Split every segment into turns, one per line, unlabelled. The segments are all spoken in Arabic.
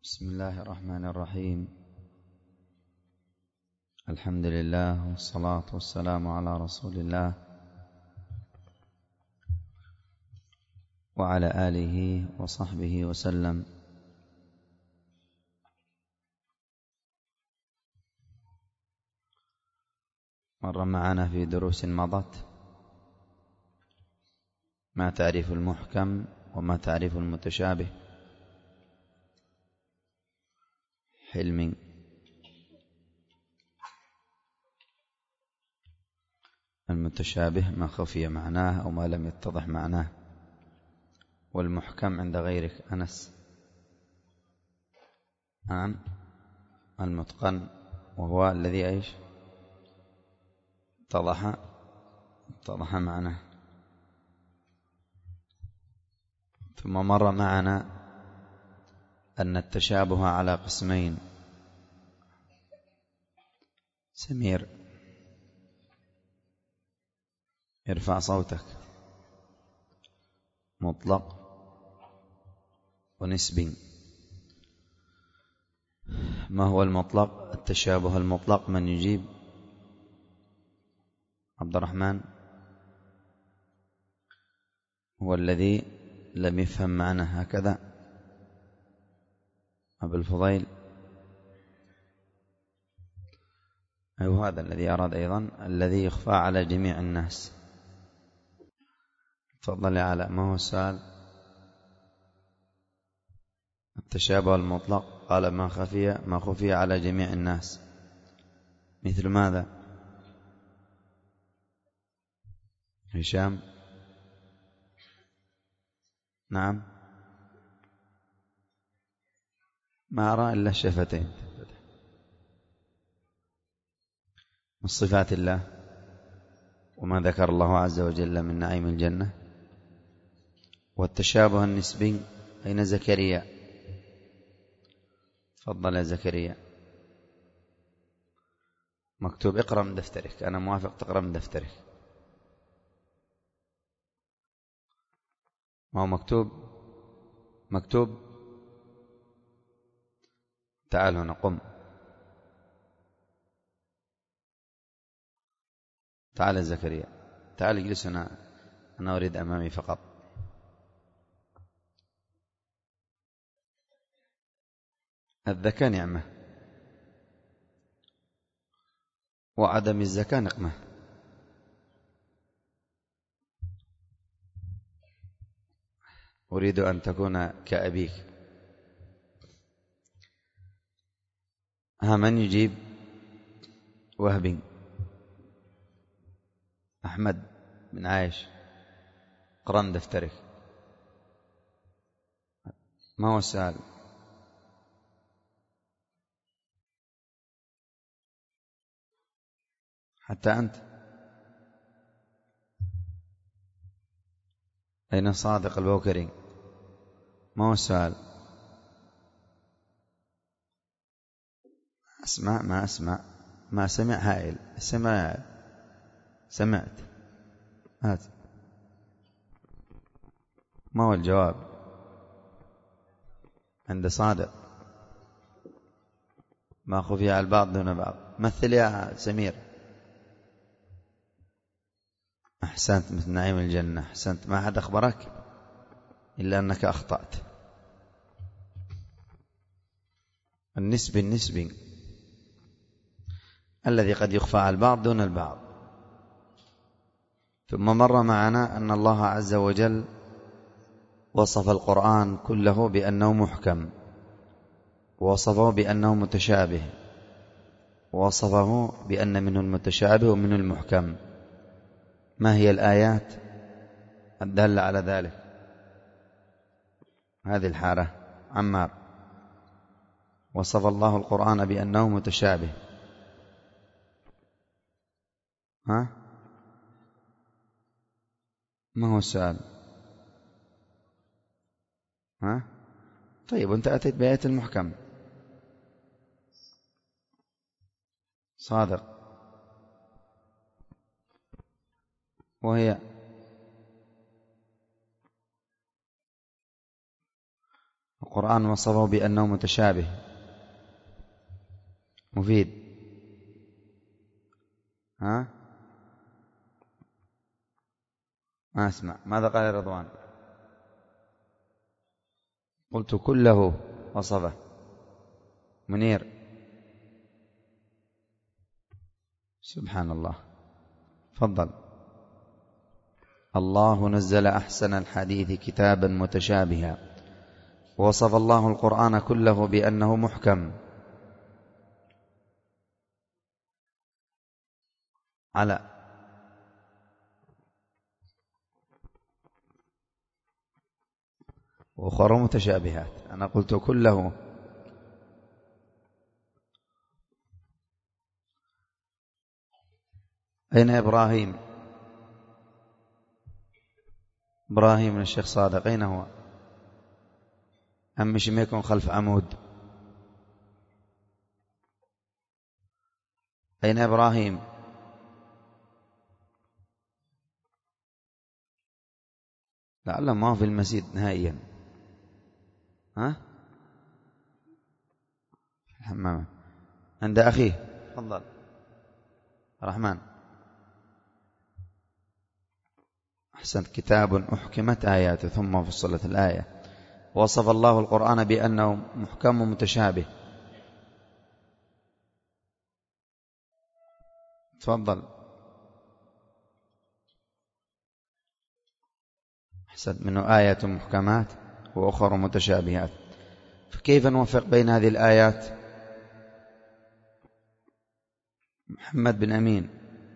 بسم الله الرحمن الرحيم. الحمد لله والصلاة والسلام على رسول الله وعلى آله وصحبه وسلم. مر معنا في دروس مضت ما تعريف المحكم وما تعريف المتشابه. حلمي المتشابه ما خفي معناه أو ما لم يتضح معناه، والمحكم عند غيرك أنس. نعم، المتقن وهو الذي ايش اتضح معناه. ثم مر معنا أن التشابه على قسمين. سمير ارفع صوتك. مطلق ونسبي. ما هو المطلق؟ التشابه المطلق من يجيب؟ عبد الرحمن هو الذي لم يفهم معنى هكذا. أبو الفضيل أيوه، هذا الذي أراد أيضا الذي يخفى على جميع الناس. تفضل يا علاء، ما هو السؤال؟ التشابه المطلق قال ما خفي على جميع الناس. مثل ماذا؟ هشام. نعم، ما أرى إلا الشفتين. من صفات الله وما ذكر الله عز وجل من نعيم الجنة. والتشابه النسبي أين زكريا؟ تفضل يا زكريا. مكتوب اقرأ من دفترك، أنا موافق تقرأ من دفترك. ما هو مكتوب. تعال هنا، قم. تعال يا زكريا، تعال اجلس هنا، أنا أريد أمامي فقط. الذكاء نعمة وعدم الزكاة نقمة. أريد أن تكون كأبيك. من يجيب؟ وهب. أحمد بن عايش، اقرأ من دفترك. ما هو السؤال؟ حتى أنت. أين صادق البوكري؟ ما هو السؤال؟ أسمع ما أسمع ما سمع هائل. سمعت. هات. ما هو الجواب؟ عند صادق ما خفي على البعض دون بعض. مثل يا سمير. أحسنت، مثل نعيم الجنة. أحسنت، ما أحد أخبرك إلا أنك أخطأت. النسبي الذي قد يخفى على البعض دون البعض. ثم مر معنا أن الله عز وجل وصف القرآن كله بأنه محكم، ووصفه بأنه متشابه، ووصفه بأن منه المتشابه ومنه المحكم. ما هي الآيات الدالة على ذلك؟ هذه الحالة عمار. وصف الله القرآن بأنه متشابه. ما هو السؤال؟ طيب، وانت أتيت بآية المحكم. صادق. وهي القرآن وصفه بأنه متشابه. مفيد. ها؟ ما أسمع. ماذا قال رضوان؟ قلت كله وصفه. منير. سبحان الله. تفضل. الله نزل أحسن الحديث كتابا متشابها وصف الله القرآن كله بأنه محكم على وأخرى متشابهات. أنا قلت كله. أين إبراهيم؟ إبراهيم من الشيخ صادق أين هو؟ أم شميكم خلف عمود؟ أين إبراهيم؟ لعله ما هو في المسجد نهائيا. ها؟ الحمام عند أخيه. تفضل الرحمن. أحسنت. كتاب أحكمت آياته ثم فصلت الآية. وصف الله القرآن بأنه محكم متشابه. تفضل. أحسنت. منه آيات محكمات وأخر متشابهات. فكيف نوفق بين هذه الآيات؟ محمد بن أمين.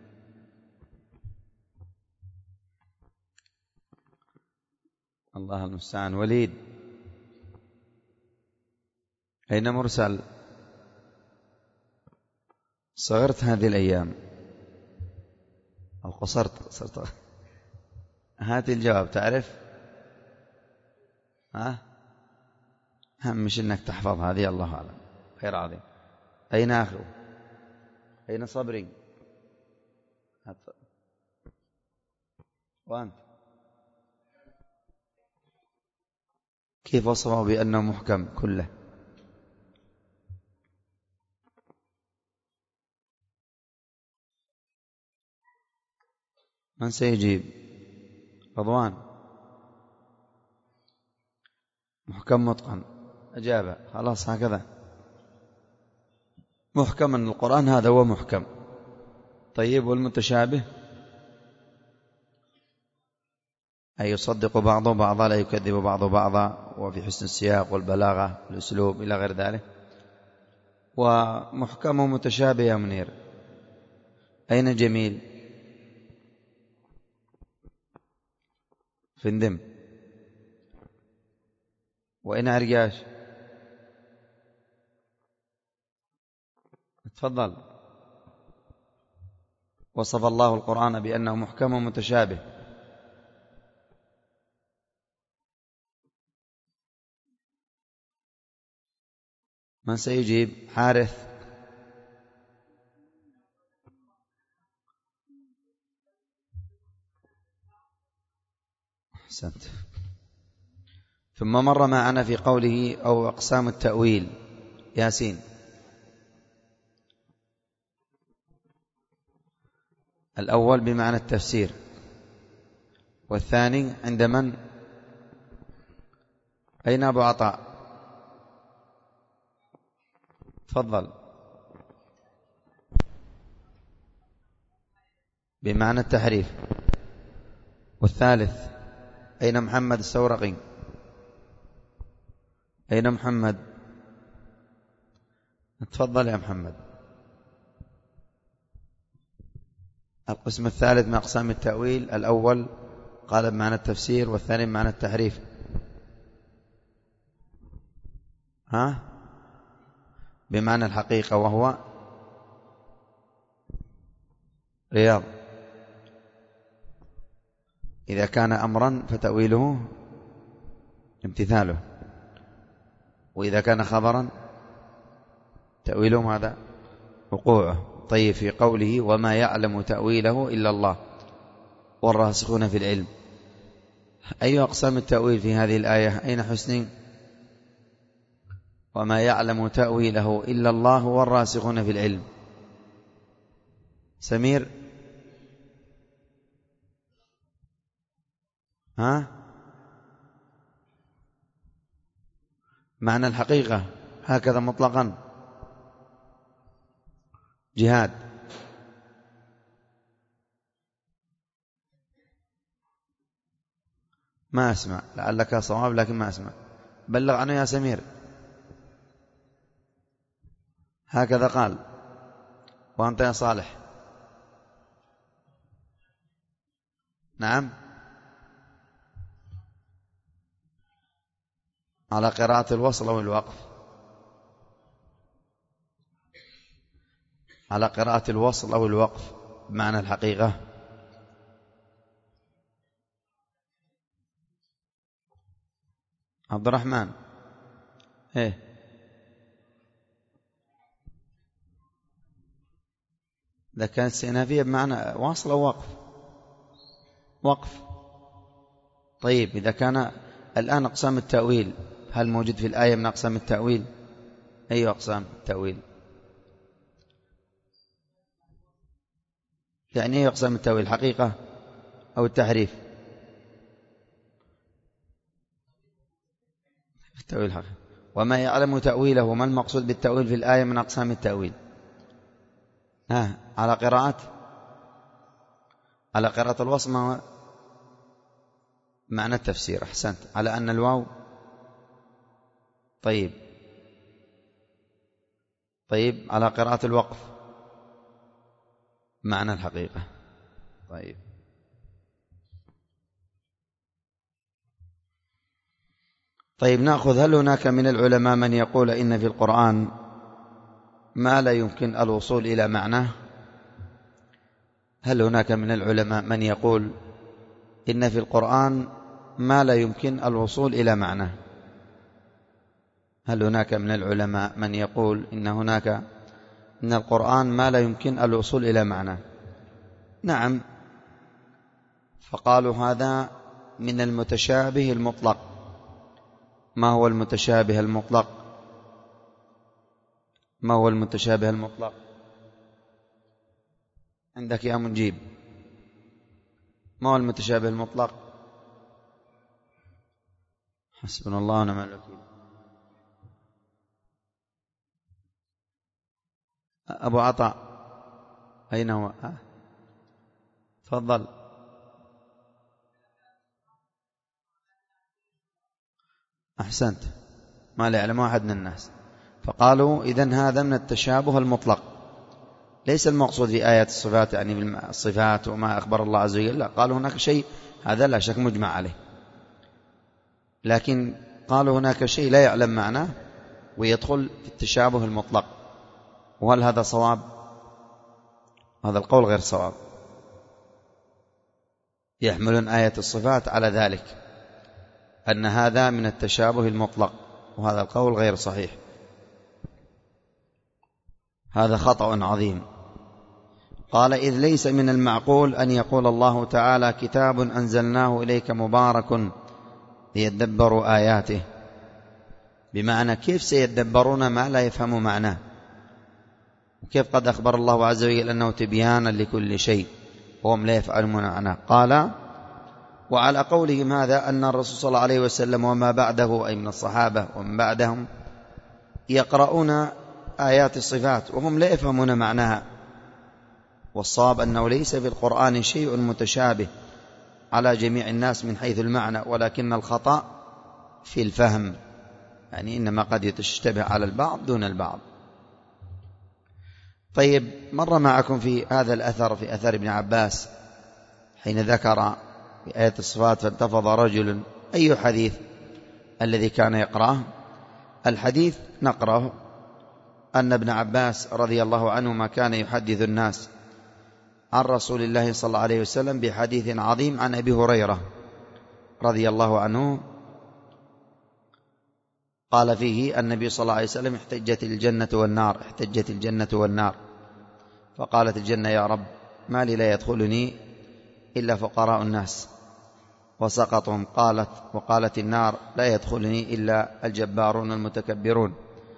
الله المستعان. وليد. أين مرسل؟ صغرت هذه الأيام أو قصرت؟ هات الجواب. تعرف؟ مش إنك تحفظ هذه. الله أعلم. خير عظيم. أين أخو؟ أين صبري؟ وأنت كيف وصفه بأنه محكم كله؟ من سيجيب؟ رضوان. محكم متقن. أجابة. خلاص هكذا. محكم أن القرآن هذا هو محكم. طيب والمتشابه؟ أي يصدق بعضه بعضا لا يكذب بعضه بعضا وفي حسن السياق والبلاغة والأسلوب إلى غير ذلك. ومحكم ومتشابه يا منير. أين جميل؟ فندم. وأين عرقاش؟ تفضل. وصف الله القرآن بأنه محكم ومتشابه. من سيجيب؟ حارث. أحسنت. ثم مر معنا في قوله أو أقسام التأويل. ياسين. الأول بمعنى التفسير، والثاني عند من؟ أين أبو عطاء؟ تفضل. بمعنى التحريف. والثالث أين محمد السورقي؟ أين محمد؟ تفضل يا محمد. القسم الثالث من أقسام التأويل. الأول قال بمعنى التفسير، والثاني بمعنى التحريف. بمعنى الحقيقة، وهو رياض. إذا كان أمرا فتأويله امتثاله، وإذا كان خبرا تأويله ماذا؟ وقوعه. طيب في قوله وما يعلم تأويله إلا الله والراسخون في العلم، أي أقسام التأويل في هذه الآية؟ أين حسني؟ وما يعلم تأويله إلا الله والراسخون في العلم. سمير، ها؟ معنى الحقيقة هكذا مطلقا. جهاد، ما أسمع، لعلك صواب لكن ما أسمع. بلغ عنه يا سمير. هكذا قال. وأنت يا صالح؟ نعم، على قراءة الوصل أو الوقف؟ على قراءة الوصل أو الوقف بمعنى الحقيقة. عبد الرحمن، إيه؟ إذا كانت استئنافية بمعنى وصل أو وقف؟ وقف. طيب، إذا كان الآن أقسام التأويل، هل موجود في الآية من أقسام التأويل؟ أي أقسام التأويل؟ يعني أي أقسام التأويل؟ الحقيقة أو التحريف؟ التأويل الحقيقة. وما يعلم تأويله، ما المقصود بالتأويل في الآية من أقسام التأويل؟ على قراءة الوصل، ما معنى التفسير؟ أحسنت، على أن الواو. طيب، على قراءة الوقف معنى الحقيقة. طيب نأخذ. هل هناك من العلماء من يقول إن في القرآن ما لا يمكن الوصول إلى معناه؟ هل هناك من العلماء من يقول إن في القرآن ما لا يمكن الوصول إلى معناه؟ هل هناك من العلماء من يقول إن القرآن ما لا يمكن الوصول إلى معناه؟ نعم، فقالوا هذا من المتشابه المطلق. ما هو المتشابه المطلق؟ ما هو المتشابه المطلق عندك يا مجيب؟ ما هو المتشابه المطلق؟ حسبنا الله ونعم الوكيل. أبو عطاء أين هو؟ تفضل. أحسنت، ما لا يعلم أحد من الناس. فقالوا إذن هذا من التشابه المطلق، ليس المقصود في آيات الصفات يعني بالصفات وما أخبر الله عز وجل. لا، قالوا هناك شيء هذا لا شك مجمع عليه، لكن قالوا هناك شيء لا يعلم معناه ويدخل في التشابه المطلق. وهل هذا صواب؟ هذا القول غير صواب. يحملون آية الصفات على ذلك أن هذا من التشابه المطلق، وهذا القول غير صحيح، هذا خطأ عظيم. قال إذ ليس من المعقول أن يقول الله تعالى كتاب أنزلناه إليك مبارك ليدبروا آياته. بمعنى كيف سيدبرون ما لا يفهم معناه؟ وكيف قد أخبر الله عز وجل أنه تبيانا لكل شيء وهم لا يفعلون معناه؟ قال وعلى قولهم هذا أن الرسول صلى الله عليه وسلم وما بعده أي من الصحابة ومن بعدهم يقرؤون آيات الصفات وهم لا يفهمون معناها. والصواب أنه ليس في القرآن شيء متشابه على جميع الناس من حيث المعنى، ولكن الخطأ في الفهم، يعني إنما قد يتشتبه على البعض دون البعض. طيب، مر معكم في هذا الأثر، في أثر ابن عباس حين ذكر في آية الصفات فانتفض رجل. أي حديث الذي كان يقرأه؟ الحديث نقرأه أن ابن عباس رضي الله عنهما كان يحدث الناس عن رسول الله صلى الله عليه وسلم بحديث عظيم عن أبي هريرة رضي الله عنه قال فيه النبي صلى الله عليه وسلم احتجت الجنة والنار فقالت الجنة يا رب ما لي لا يدخلني إلا فقراء الناس وسقطهم، وقالت النار لا يدخلني إلا الجبارون المتكبرون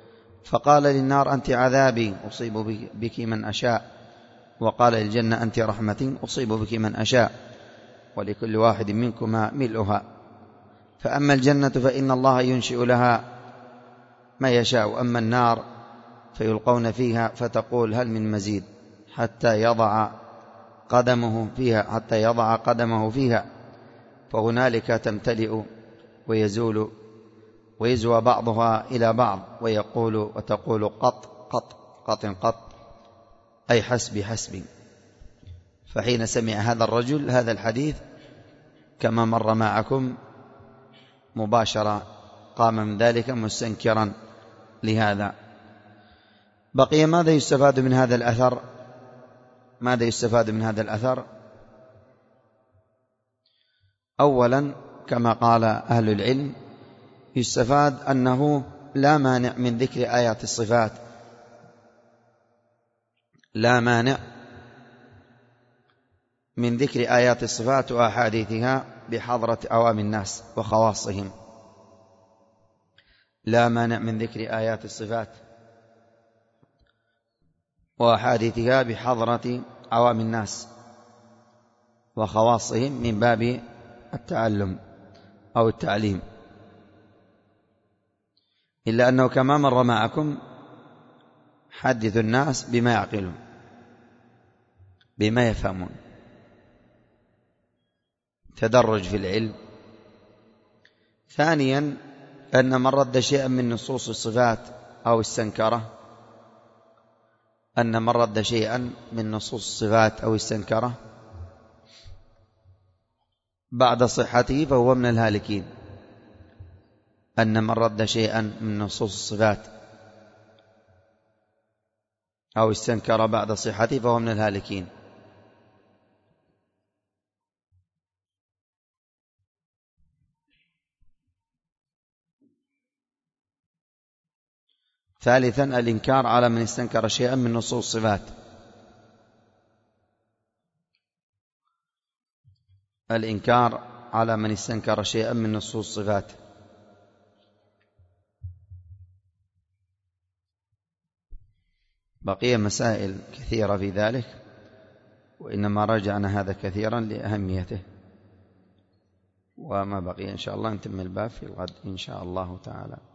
فقال للنار أنت عذابي أصيب بك من أشاء، وقال للجنة أنت رحمتي أصيب بك من أشاء، ولكل واحد منكما ملؤها. فأما الجنة فإن الله ينشئ لها ما يشاء، أما النار فيلقون فيها فتقول هل من مزيد، حتى يضع قدمه فيها فهنالك تمتلئ ويزوى بعضها إلى بعض وتقول قط قط قط قط، أي حسبي حسبي. فحين سمع هذا الرجل هذا الحديث كما مر معكم مباشرة قام من ذلك مستنكرا لهذا. بقي ماذا يستفاد من هذا الأثر؟ ماذا يستفاد من هذا الأثر؟ أولا كما قال أهل العلم يستفاد أنه لا مانع من ذكر آيات الصفات، لا مانع من ذكر آيات الصفات وأحاديثها بحضرة عوام الناس وخواصهم، لا مانع من ذكر آيات الصفات وأحاديثها بحضرة عوام الناس وخواصهم من باب التعلم أو التعليم، إلا أنه كما مر معكم حدث الناس بما يعقلون بما يفهمون، تدرج في العلم. ثانيا أن من رد شيئا من نصوص الصفات أو استنكره، أن من رد شيئا من نصوص الصفات أو استنكره بعد صحته فهو من الهالكين، أن من رد شيئا من نصوص الصفات أو استنكر بعد صحته فهو من الهالكين. ثالثا الإنكار على من استنكر شيئا من نصوص الصفات، الإنكار على من استنكر شيئا من نصوص الصفات. بقي مسائل كثيرة في ذلك، وإنما راجعنا هذا كثيرا لأهميته، وما بقي إن شاء الله نتم الباب في الغد إن شاء الله تعالى.